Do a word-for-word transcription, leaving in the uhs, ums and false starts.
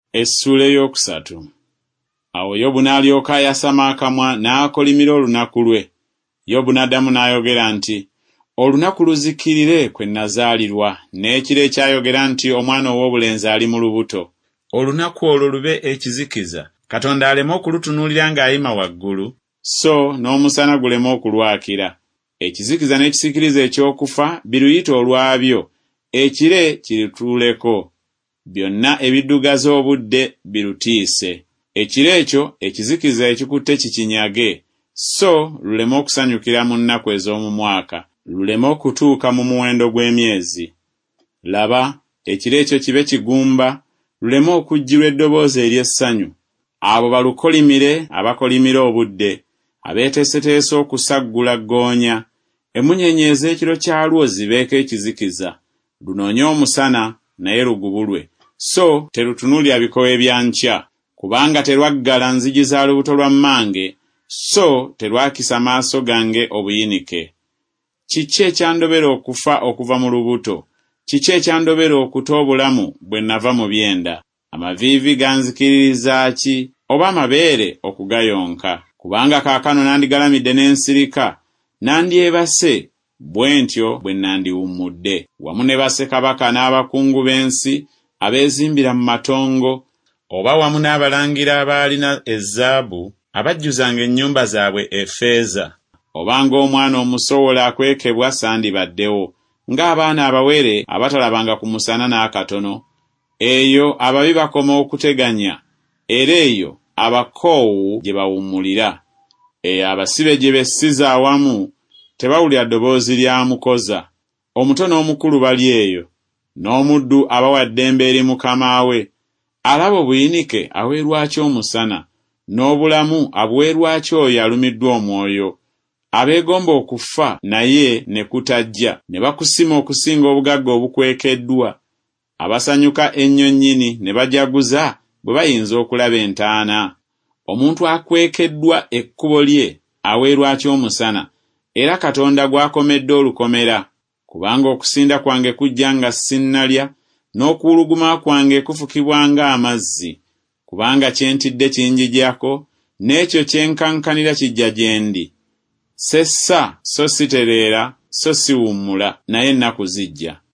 Essula ey'okusatu. Awo Yobu n'alyoka ayasama akamwa n'akolimira olunaku lwe. Yobu n'addamu n'ayogera nti, olunaku luzikirire kwe nazaalirwa, n'ekiro ekyayogera nti omwana ow'obulenzi ali mu lubuto. Olunaku olwo lube ekizikiza, Katonda aleme okulutunuulira ng'ayima waggulu, so n'omusana guleme okulwakira. Ekizikiza n'ekisiikirize eky'okufa biruyite olwabyo, ekire kirituuleko. Byonna ebiddugaza obudde birutiise. Ekiro ekyo ekizikiza ekikutte kikinyage, so luleme okusanyukira mu nnaku ez'omu mwaka, luleme okutuuka mu muwendo gw'emyezi. Laba, ekiro ekyo kibe kigumba, luleme okujjirwa eddoboozi ery'essanyu. Abo balukolimire abakolimira obudde, abeeteeseteese okusaggula ggoonya. Emunyenye ez'ekiro kyalwo zibeeko ekizikiza. Lunoonye omusana naye lugubulwe, so terutunuulya bikowe bya nkya. Kubanga terwaggala nzigi za lubuto lwa mmange, so terwakisa maaso gange obuyinike. Kiki ekyandobera okufa okuva mu lubuto? Kiki ekyandobera okuta obulamu bwe nava mu byenda? Amaviivi ganzikiririza ki, oba amabeere okugayonka? Kubanga kaakano nandigalamidde n'ensirika, nandyebase bwe ntyo bwe nandiwummudde, wamu ne bassekabaka n'abakungu b'ensi abeezimbira mu matongo, oba wamu n'abalangira abaalina ezzaabu abajjuzanga ennyumba zaabwe effeeza. Obanga omwana omusowola akwekebwa sandibaddewo, ng'abaana abawere abatalabanga ku musana n'akatono. Eyo ababi bakoma okuteganya, era eyo abakoowu gye bawummulira. Eyo abasibe gye bessiza awamu tebawulira ddoboozi lya mukoza. Omuto n'omukulu bali eyo, n'omuddu abawa ddembe eri mukama we. Alaba obuyinike aweerwaki omusana, n'obulamu abuweerwaki oyo alumiddwa omwoyo. Abeegomba okufa naye ne kutajja, ne bakusima okusinga obugagga obukwekeddwa. Abasanyuka ennyo nnyini ne bajaguza bwe bayinza okulaba entaana. Omuntu akwekeddwa ekkubo lye aweerwaki omusana, era Katonda gw'akomedde olukomera. Kubanga okusinda kwange kujja nga sinnalya, n'okuwuluguma kwange kufukibwa ng'amazzi. Kubanga kyentidde kinjijjako, n'ekyo kyenkankanira kijja gye ndi. Sessa so sitereera, so siwummula, naye ennaku zijja.